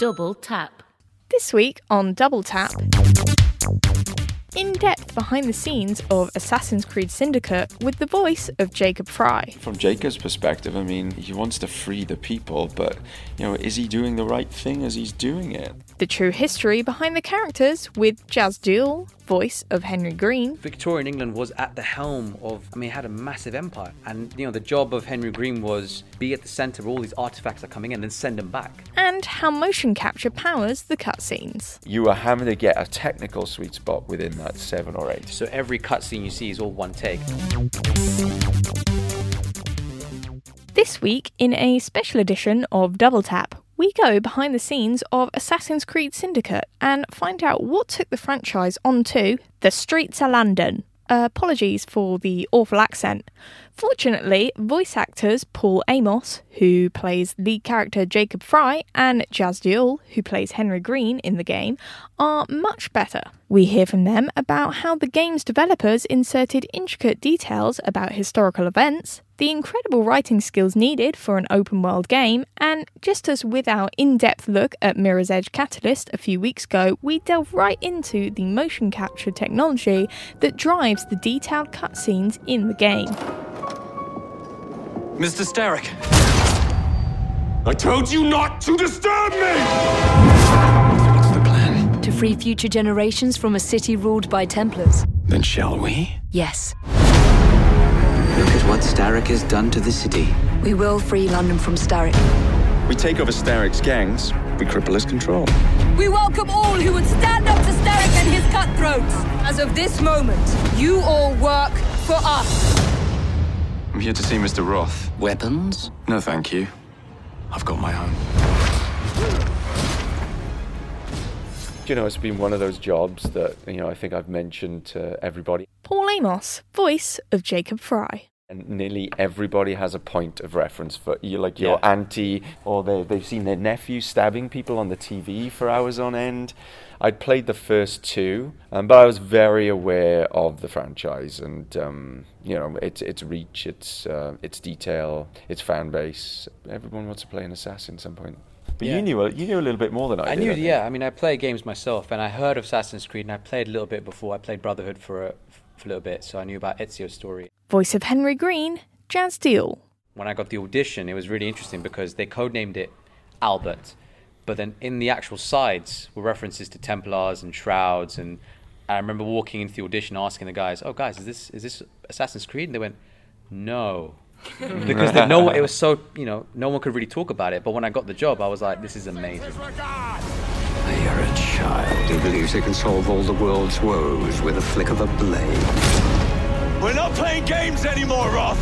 Double Tap. This week on Double Tap, in-depth behind the scenes of Assassin's Creed Syndicate with the voice of Jacob Frye. From Jacob's perspective, I mean, he wants to free the people, but, is he doing the right thing as he's doing it? The true history behind the characters with Jas Duell, voice of Henry Green. Victorian England was at the helm of, it had a massive empire. And, the job of Henry Green was be at the centre of all these artefacts that are coming in, then send them back. And how motion capture powers the cutscenes. You are having to get a technical sweet spot within that 7 or 8. So every cutscene you see is all one take. This week, in a special edition of Double Tap, we go behind the scenes of Assassin's Creed Syndicate and find out what took the franchise onto the streets of London. Apologies for the awful accent. Fortunately, voice actors Paul Amos, who plays lead character Jacob Frye, and Jas Duell, who plays Henry Green in the game, are much better. We hear from them about how the game's developers inserted intricate details about historical events, the incredible writing skills needed for an open-world game, and just as with our in-depth look at Mirror's Edge Catalyst a few weeks ago, we delve right into the motion capture technology that drives the detailed cutscenes in the game. Mr. Starrick! I told you not to disturb me! What's the plan? To free future generations from a city ruled by Templars. Then shall we? Yes. Look at what Starrick has done to the city. We will free London from Starrick. We take over Starrick's gangs, we cripple his control. We welcome all who would stand up to Starrick and his cutthroats. As of this moment, you all work for us. I'm here to see Mr. Roth. Weapons? No, thank you. I've got my own. It's been one of those jobs that, I think I've mentioned to everybody. Paul Amos, voice of Jacob Frye. And nearly everybody has a point of reference for you, like your auntie, or they've seen their nephew stabbing people on the TV for hours on end. I'd played the first 2, but I was very aware of the franchise and its reach, its detail, its fan base. Everyone wants to play an assassin at some point. But you knew a little bit more than I did. I play games myself, and I heard of Assassin's Creed, and I played a little bit before. I played Brotherhood for a little bit, so I knew about Ezio's story. Voice of Henry Green, Jas Duell. When I got the audition, it was really interesting because they codenamed it Albert, but then in the actual sides were references to Templars and Shrouds, and I remember walking into the audition asking the guys, "Oh guys, is this Assassin's Creed?" And they went, "No." Because it was so, no one could really talk about it. But when I got the job, I was like, this is amazing. They are a child who believes they can solve all the world's woes with a flick of a blade. We're not playing games anymore, Roth!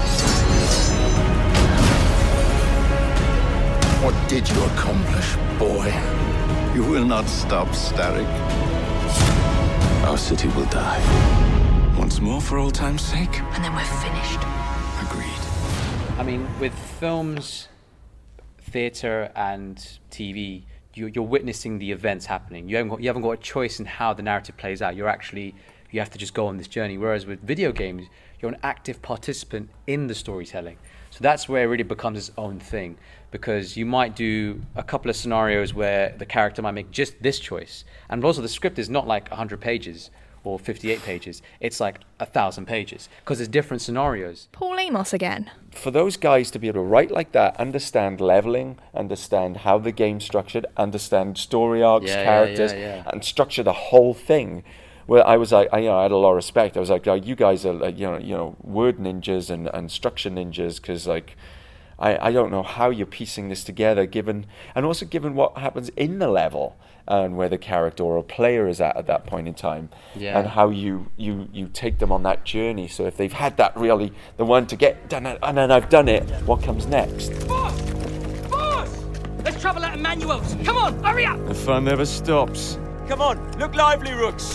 What did you accomplish, boy? You will not stop, Starrick. Our city will die. Once more for old time's sake. And then we're finished. Agreed. With films, theatre and TV, you're witnessing the events happening. You haven't got a choice in how the narrative plays out. You have to just go on this journey. Whereas with video games, you're an active participant in the storytelling. So that's where it really becomes its own thing, because you might do a couple of scenarios where the character might make just this choice. And also the script is not like 100 pages or 58 pages. It's like 1,000 pages because there's different scenarios. Paul Amos again. For those guys to be able to write like that, understand leveling, understand how the game's structured, understand story arcs, characters, and structure the whole thing. Well, I was like, I had a lot of respect. I was like, you guys are like, word ninjas and structure ninjas, because I don't know how you're piecing this together, given what happens in the level and where the character or player is at that point in time, and how you take them on that journey. So if they've had that really, the one to get done, and then I've done it, what comes next? Boss! Let's travel out of manuals. Come on, hurry up! The fun never stops. Come on, look lively, Rooks.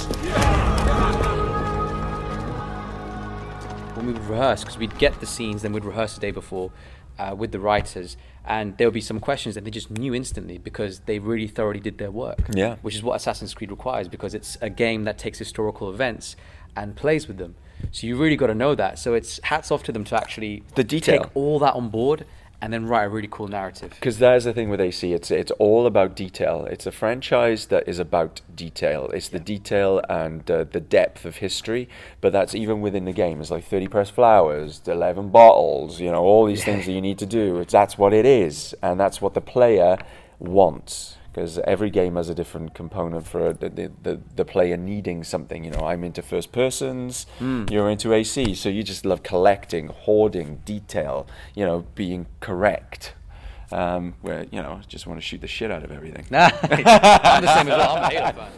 When we would rehearse, because we'd get the scenes, then we'd rehearse the day before with the writers, and there would be some questions that they just knew instantly because they really thoroughly did their work. Yeah. Which is what Assassin's Creed requires, because it's a game that takes historical events and plays with them. So you really got to know that. So it's hats off to them to actually the detail. take all that on board and then write a really cool narrative. Because there's the thing with AC, it's all about detail. It's a franchise that is about detail. It's the detail and the depth of history, but that's even within the game. It's like 30 pressed flowers, 11 bottles, you know, all these things that you need to do. That's what it is, and that's what the player wants. Because every game has a different component for the player needing something. You know, I'm into first persons, you're into AC, so you just love collecting, hoarding, detail, you know, being correct. Where, you know, just want to shoot the shit out of everything. I'm the same as well, I'm a Halo fan.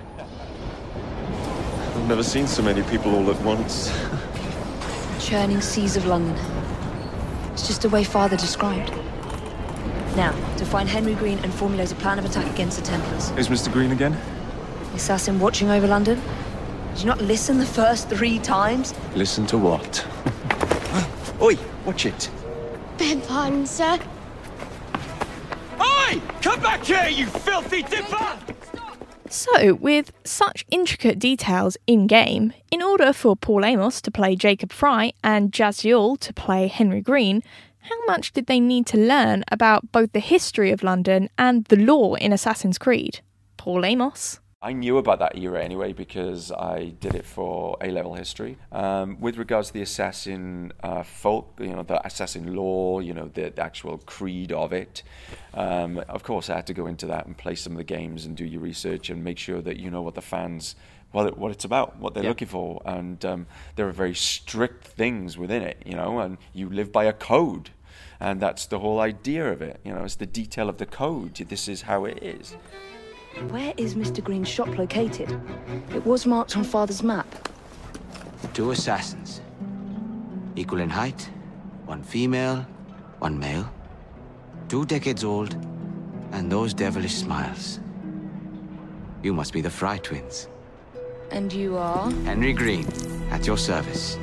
I've never seen so many people all at once. Churning seas of London. It's just the way Father described. Now, to find Henry Green and formulate a plan of attack against the Templars. Is Mr. Green again? The assassin watching over London? Did you not listen the first 3 times? Listen to what? Oi, watch it. Beg pardon, sir. Oi! Come back here, you filthy dipper! So, with such intricate details in-game, in order for Paul Amos to play Jacob Frye and Jazziel to play Henry Green, how much did they need to learn about both the history of London and the lore in Assassin's Creed? Paul Amos? I knew about that era anyway because I did it for A-level history. With regards to the assassin folk, you know, the assassin lore, you know, the actual creed of it, of course I had to go into that and play some of the games and do your research and make sure that you know what the fans, what it's about, what they're looking for. And there are very strict things within it, you know, and you live by a code. And that's the whole idea of it, you know, it's the detail of the code. This is how it is. Where is Mr. Green's shop located? It was marked on Father's map. 2 assassins. Equal in height. 1 female, 1 male. 2 decades old. And those devilish smiles. You must be the Frye twins. And you are? Henry Green, at your service.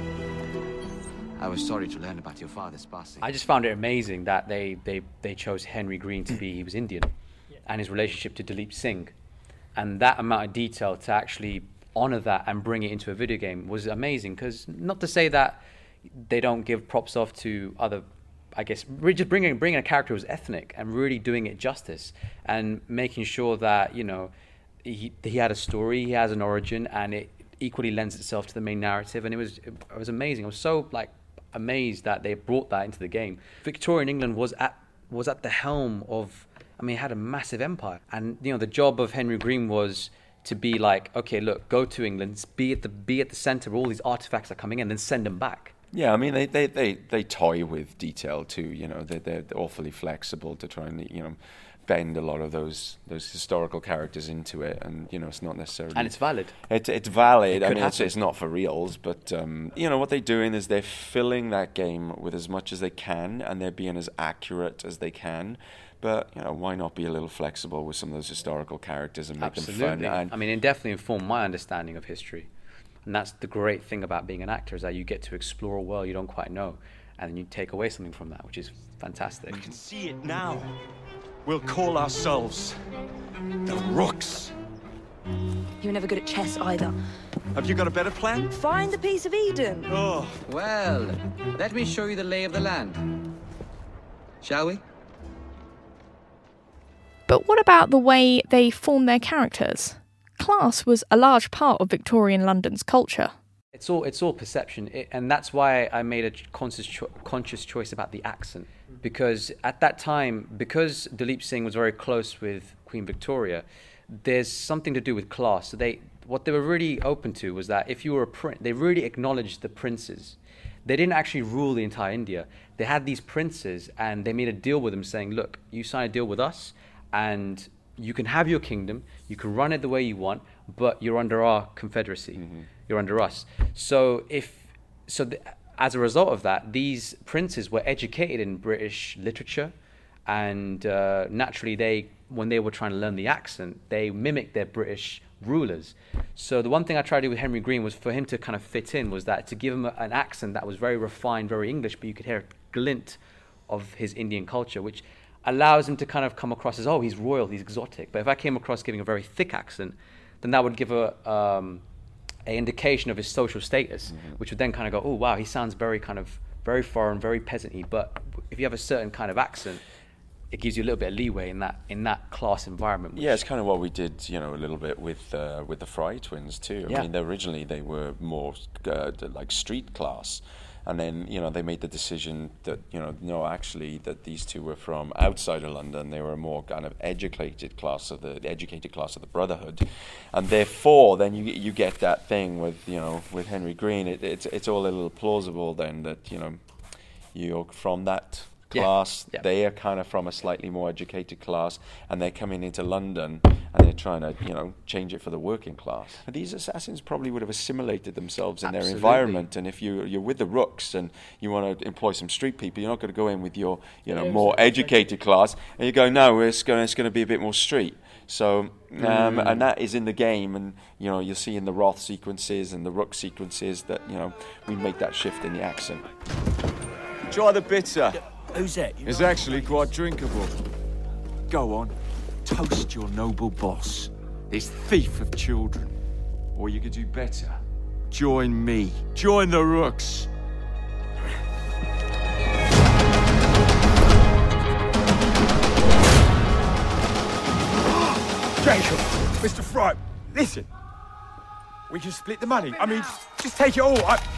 I was sorry to learn about your father's passing. I just found it amazing that they chose Henry Green to be, he was Indian, and his relationship to Dalip Singh. And that amount of detail to actually honor that and bring it into a video game was amazing. Because not to say that they don't give props off to other, I guess, just bringing a character who was ethnic and really doing it justice and making sure that, you know, he had a story, he has an origin, and it equally lends itself to the main narrative. And it was amazing. I was so amazed that they brought that into the game. Victorian England was at the helm of, I mean, it had a massive empire. And, you know, the job of Henry Green was to be like, okay, look, go to England, be at the center of all these artifacts that are coming in, then send them back. Yeah, I mean, they toy with detail too, you know, they're awfully flexible to try and, you know, bend a lot of those historical characters into it, and, you know, it's not necessarily... And it's valid. It's valid. I mean, it's not for reals, but, you know, what they're doing is they're filling that game with as much as they can, and they're being as accurate as they can. But, you know, why not be a little flexible with some of those historical characters and make them fun? I mean, it definitely informed my understanding of history. And that's the great thing about being an actor, is that you get to explore a world you don't quite know, and then you take away something from that, which is fantastic. We can see it now. We'll call ourselves the Rooks. You were never good at chess either. Have you got a better plan? Find the piece of Eden. Oh. Well, let me show you the lay of the land. Shall we? But what about the way they form their characters? Class was a large part of Victorian London's culture. It's all perception, and that's why I made a conscious choice about the accent. Because at that time, because Dalip Singh was very close with Queen Victoria, there's something to do with class. So what they were really open to was that if you were a prince, they really acknowledged the princes. They didn't actually rule the entire India. They had these princes, and they made a deal with them saying, look, you sign a deal with us, and you can have your kingdom, you can run it the way you want, but you're under our confederacy. Mm-hmm. You're under us. As a result of that, these princes were educated in British literature, and naturally, when they were trying to learn the accent, they mimicked their British rulers. So the one thing I tried to do with Henry Green was for him to kind of fit in, was that to give him an accent that was very refined, very English, but you could hear a glint of his Indian culture, which allows him to kind of come across as, oh, he's royal, he's exotic. But if I came across giving a very thick accent, then that would give a indication of his social status, mm-hmm. which would then kind of go, oh, wow, he sounds very kind of very foreign, very peasant-y. But if you have a certain kind of accent, it gives you a little bit of leeway in that class environment. Yeah, it's kind of what we did, a little bit with the Fry twins too. I mean, originally they were more like street class, and then they made the decision that no, actually that these two were from outside of London. They were a more kind of educated class of the Brotherhood, and therefore then you get that thing with Henry Green. It's all a little plausible then that you're from that class. They are kind of from a slightly more educated class, and they're coming into London and they're trying to change it for the working class. And these assassins probably would have assimilated themselves in their environment, and if you're with the Rooks and you want to employ some street people, you're not going to go in with your more educated class, and you go, no, it's going to be a bit more street. So and that is in the game, and you'll see in the Roth sequences and the Rook sequences that we make that shift in the accent. Try the bitter. Who's that? It's actually quite drinkable. Go on, toast your noble boss, this thief of children. Or you could do better. Join me. Join the Rooks. Jacob, Mr. Fry, listen. We can split the money. I mean, just take it all.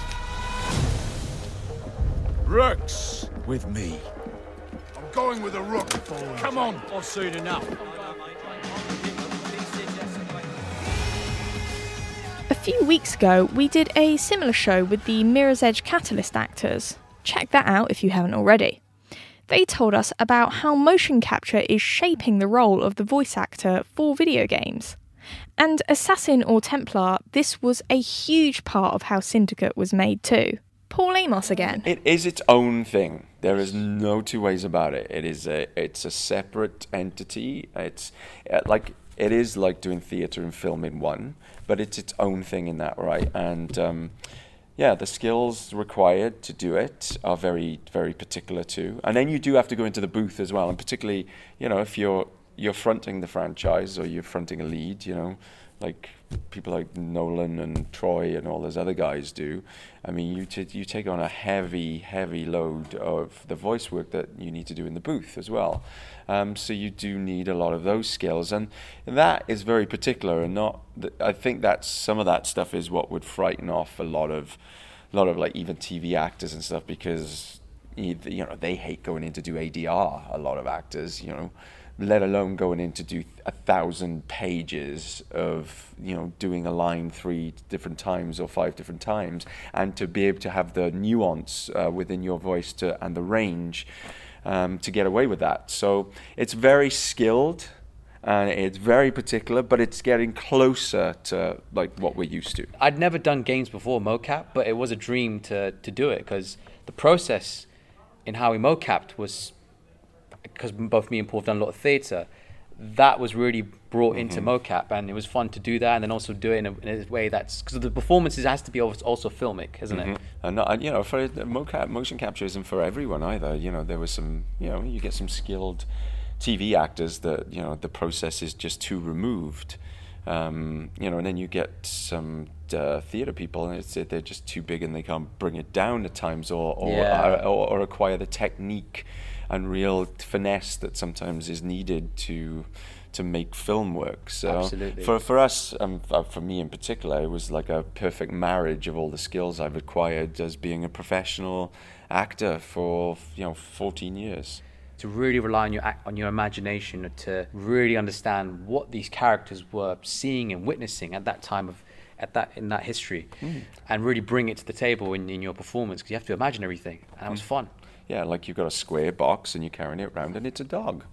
Rooks with me. I'm going with a Rook. Come on. I've seen enough. A few weeks ago, we did a similar show with the Mirror's Edge Catalyst actors. Check that out if you haven't already. They told us about how motion capture is shaping the role of the voice actor for video games. And Assassin or Templar, this was a huge part of how Syndicate was made too. Paul Amos again. It is its own thing. There is no two ways about it. It's a separate entity. It is like doing theatre and film in one, but it's its own thing in that, right? And the skills required to do it are very, very particular too. And then you do have to go into the booth as well, and particularly, if you're fronting the franchise or you're fronting a lead, like people like Nolan and Troy and all those other guys do. I mean, you take on a heavy, heavy load of the voice work that you need to do in the booth as well. So you do need a lot of those skills, and that is very particular. And I think that some of that stuff is what would frighten off a lot of like even TV actors and stuff, because they hate going in to do ADR. A lot of actors, let alone going in to do 1,000 pages of doing a line 3 different times or 5 different times, and to be able to have the nuance within your voice and the range to get away with that. So it's very skilled and it's very particular, but it's getting closer to like what we're used to. I'd never done games before mocap, but it was a dream to do it, because the process in how we mocapped was, because both me and Paul have done a lot of theatre, that was really brought into mocap, and it was fun to do that, and then also do it in a way that's, because the performances has to be also filmic, isn't it? And for mocap, motion capture isn't for everyone either. There was some, you get some skilled TV actors that the process is just too removed, and then you get some theatre people, and they're just too big and they can't bring it down at times, or acquire the technique and real finesse that sometimes is needed to make film work. So absolutely. For us, for me in particular, it was like a perfect marriage of all the skills I've acquired as being a professional actor for 14 years. To really rely on your imagination, to really understand what these characters were seeing and witnessing at that time in that history, and really bring it to the table in your performance, because you have to imagine everything, and that was fun. Yeah, like you've got a square box and you're carrying it around and it's a dog.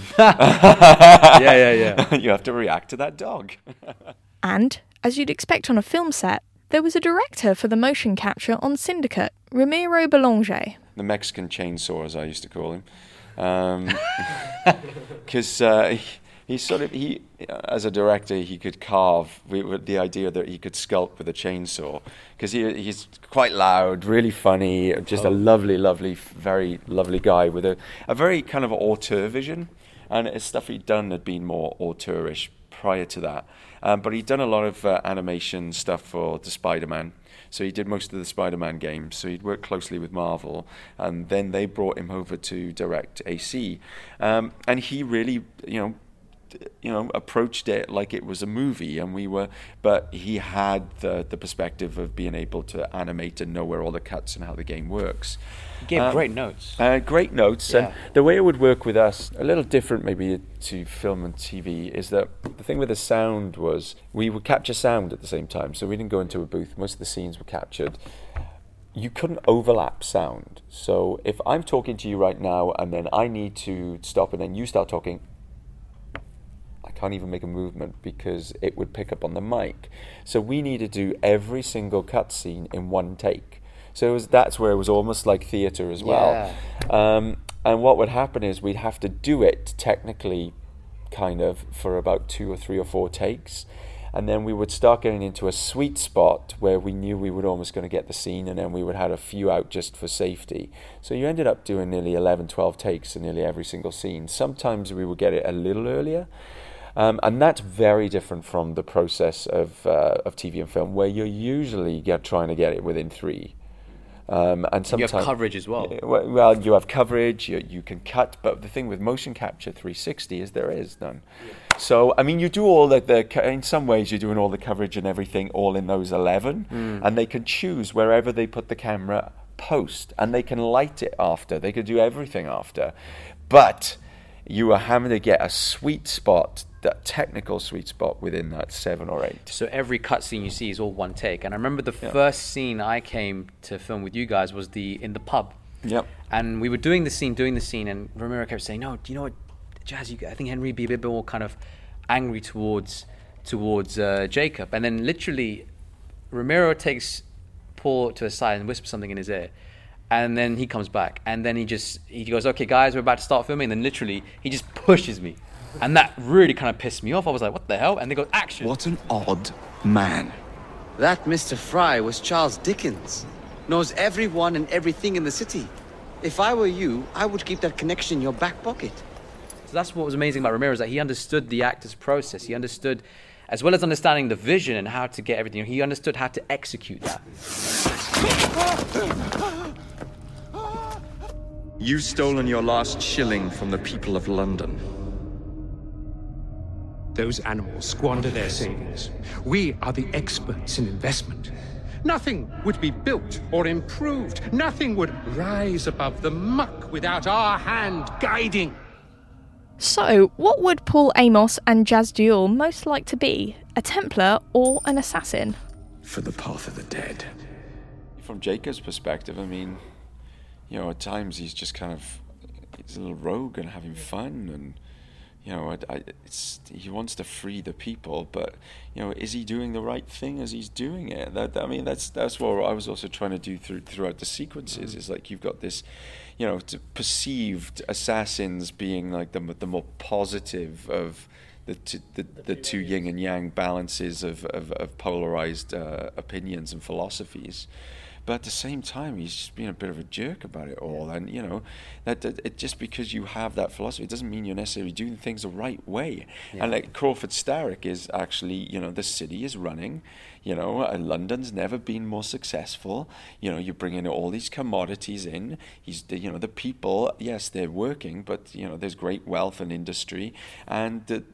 Yeah. You have to react to that dog. And, as you'd expect on a film set, there was a director for the motion capture on Syndicate, Ramiro Belanger. The Mexican chainsaw, as I used to call him. Because he as a director, he could carve with the idea that he could sculpt with a chainsaw, because he's quite loud, really funny, just a lovely, very lovely guy with a very kind of auteur vision, and his stuff he'd done had been more auteurish prior to that, but he'd done a lot of animation stuff for the Spider-Man. So he did most of the Spider-Man games. So he'd worked closely with Marvel, and then they brought him over to direct AC, and he really, approached it like it was a movie, and but he had the perspective of being able to animate and know where all the cuts and how the game works. He gave great notes. Great notes, yeah. And the way it would work with us, a little different maybe to film and TV, is that the thing with the sound was we would capture sound at the same time, so we didn't go into a booth. Most of the scenes were captured. You couldn't overlap sound. So if I'm talking to you right now and then I need to stop and then you start talking, I can't even make a movement because it would pick up on the mic. So we needed to do every single cutscene in one take. So that's where it was almost like theatre as well. Yeah. And what would happen is we'd have to do it technically kind of for about 2 or 3 or 4 takes. And then we would start getting into a sweet spot where we knew we were almost going to get the scene, and then we would have a few out just for safety. So you ended up doing nearly 11, 12 takes in nearly every single scene. Sometimes we would get it a little earlier. And that's very different from the process of TV and film, where you're usually trying to get it within 3. And sometimes you have coverage as well. Well, you have coverage, you can cut, but the thing with motion capture 360 is there is none. Yeah. So, I mean, you do all in some ways you're doing all the coverage and everything all in those 11, and they can choose wherever they put the camera post, and they can light it after, they can do everything after. But you are having to get a sweet spot, that technical sweet spot within that 7 or 8. So every cutscene you see is all one take. And I remember the first scene I came to film with you guys was in the pub. Yep. And we were doing the scene, and Romero kept saying, "No, do you know what, Jazz? I think Henry would be a bit more kind of angry towards Jacob." And then literally, Romero takes Paul to the side and whispers something in his ear. And then he comes back, and then he goes, "Okay, guys, we're about to start filming." And then literally, he just pushes me. And that really kind of pissed me off. I was like, what the hell? And they go, action. What an odd man. That Mr. Fry was Charles Dickens. Knows everyone and everything in the city. If I were you, I would keep that connection in your back pocket. So that's what was amazing about Romero, is that he understood the actor's process. He understood, as well as understanding the vision and how to get everything, he understood how to execute that. You've stolen your last shilling from the people of London. Those animals squander their savings. We are the experts in investment. Nothing would be built or improved. Nothing would rise above the muck without our hand guiding. So, what would Paul Amos and Jazz Duel most like to be? A Templar or an assassin? For the path of the dead. From Jacob's perspective, I mean, at times he's just kind of, he's a little rogue and having fun, and he wants to free the people, but is he doing the right thing as he's doing it? That's what I was also trying to do throughout the sequences. Is like you've got this, perceived assassins being like the more positive of the two yin and yang balances of polarized opinions and philosophies. But at the same time, he's just being a bit of a jerk about it all. And, that it just because you have that philosophy, it doesn't mean you're necessarily doing things the right way. Yeah. And like Crawford Starrick is actually, the city is running. London's never been more successful. You bring in all these commodities in. The people, yes, they're working, but, there's great wealth and industry. And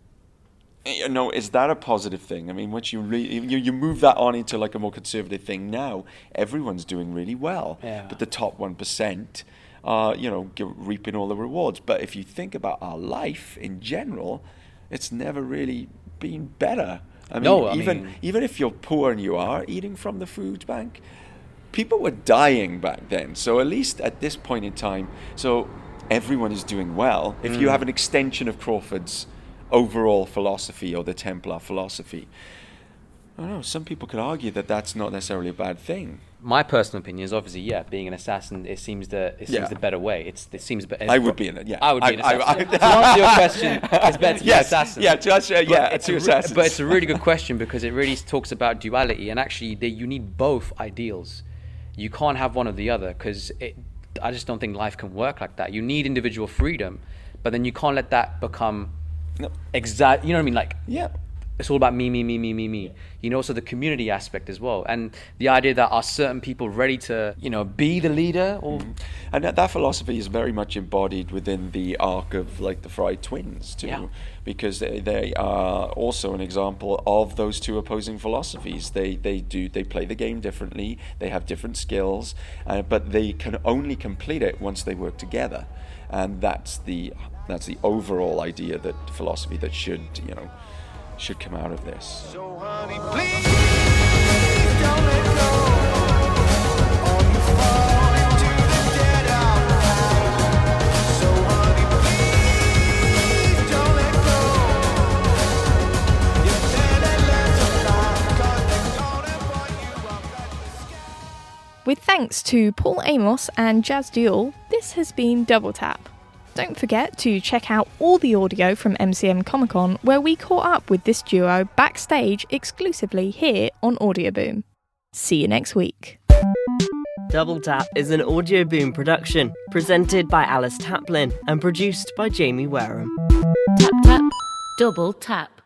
is that a positive thing? I mean, once you move that on into like a more conservative thing now, everyone's doing really well. Yeah. But the top 1% are, reaping all the rewards. But if you think about our life in general, it's never really been better. Even if you're poor and you are eating from the food bank, people were dying back then. So at least at this point in time, so everyone is doing well. If you have an extension of Crawford's overall philosophy or the Templar philosophy, I don't know, some people could argue that that's not necessarily a bad thing. My personal opinion is obviously, being an assassin, it seems the better way. It seems better. I would be an assassin. I would be an assassin. To answer your question, it's better to be an assassin. Yeah, to answer, assassins. But it's a really good question because it really talks about duality, and actually you need both ideals. You can't have one or the other because I just don't think life can work like that. You need individual freedom, but then you can't let that become you know what I mean? Like, it's all about me. You know, so the community aspect as well, and the idea that are certain people ready to, you know, be the leader, or and that philosophy is very much embodied within the arc of like the Fry twins too, because they are also an example of those two opposing philosophies. They play the game differently. They have different skills, but they can only complete it once they work together, and that's the overall idea, that philosophy that should come out of this. So honey, please don't let go, or you fall into the dead of night. So honey, please don't let go. You better learn to fly, 'cause they're gonna put you up at the sky. With thanks to Paul Amos and Jazz Duel, this has been Double Tap. Don't forget to check out all the audio from MCM Comic Con, where we caught up with this duo backstage exclusively here on Audioboom. See you next week. Double Tap is an Audioboom production, presented by Alice Taplin and produced by Jamie Wareham. Tap tap, double tap.